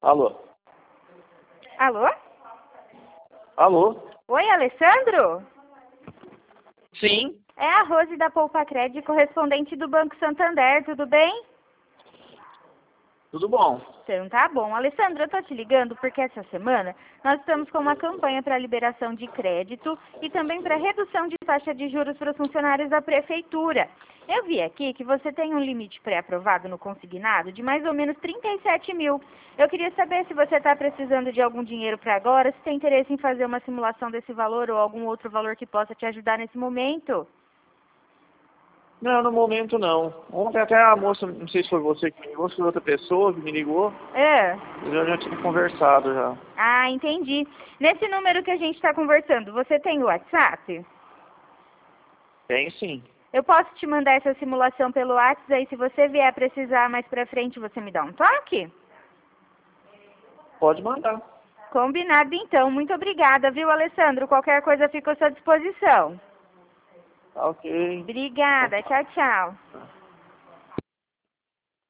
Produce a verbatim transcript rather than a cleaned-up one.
Alô? Alô? Alô? Oi, Alessandro? Sim, É a Rose da Poupa Crédito, correspondente do Banco Santander, tudo bem? tudo bom? Então tá bom. Alessandro, eu tô te ligando porque essa semana nós estamos com uma campanha para liberação de crédito e também para redução de taxa de juros para os funcionários da prefeitura. Eu vi aqui que você tem um limite pré-aprovado no consignado de mais ou menos trinta e sete mil. Eu queria saber se você está precisando de algum dinheiro para agora, se tem interesse em fazer uma simulação desse valor ou algum outro valor que possa te ajudar nesse momento. Não, no momento não. Ontem até a moça, não sei se foi você que me ligou, se foi outra pessoa que me ligou, É. eu já tinha conversado já. Ah, entendi. Nesse número que a gente está conversando, você tem o WhatsApp? Tem sim. Eu posso te mandar essa simulação pelo WhatsApp, aí se você vier precisar mais pra frente, você me dá um toque? Pode mandar. Combinado então. Muito obrigada, viu, Alessandro? Qualquer coisa fica à sua disposição. Tá ok. Obrigada. Tchau, tchau.